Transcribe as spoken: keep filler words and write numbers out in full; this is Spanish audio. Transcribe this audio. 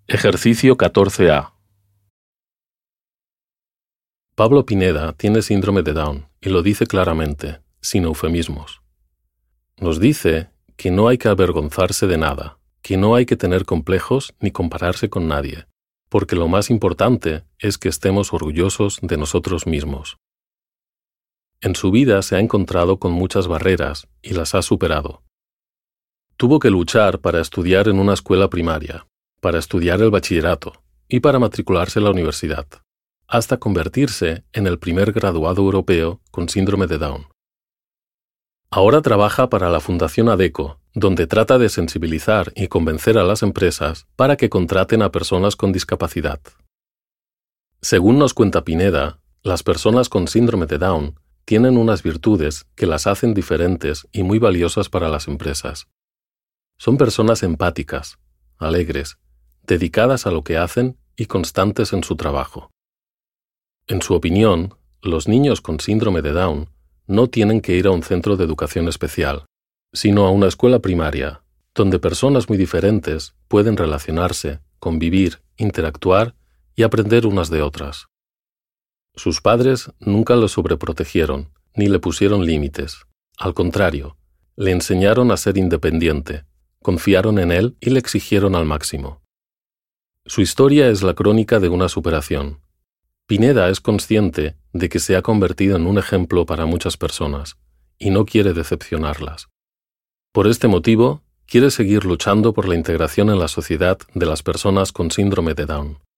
Ejercicio catorce A. Pablo Pineda tiene síndrome de Down y lo dice claramente, sin eufemismos. Nos dice que no hay que avergonzarse de nada, que no hay que tener complejos ni compararse con nadie, porque lo más importante es que estemos orgullosos de nosotros mismos. En su vida se ha encontrado con muchas barreras y las ha superado. Tuvo que luchar para estudiar en una escuela primaria, para estudiar el bachillerato y para matricularse en la universidad, hasta convertirse en el primer graduado europeo con síndrome de Down. Ahora trabaja para la Fundación ADECO, donde trata de sensibilizar y convencer a las empresas para que contraten a personas con discapacidad. Según nos cuenta Pineda, las personas con síndrome de Down tienen unas virtudes que las hacen diferentes y muy valiosas para las empresas. Son personas empáticas, alegres, dedicadas a lo que hacen y constantes en su trabajo. En su opinión, los niños con síndrome de Down no tienen que ir a un centro de educación especial, sino a una escuela primaria, donde personas muy diferentes pueden relacionarse, convivir, interactuar y aprender unas de otras. Sus padres nunca lo sobreprotegieron, ni le pusieron límites. Al contrario, le enseñaron a ser independiente, confiaron en él y le exigieron al máximo. Su historia es la crónica de una superación. Pineda es consciente de que se ha convertido en un ejemplo para muchas personas y no quiere decepcionarlas. Por este motivo, quiere seguir luchando por la integración en la sociedad de las personas con síndrome de Down.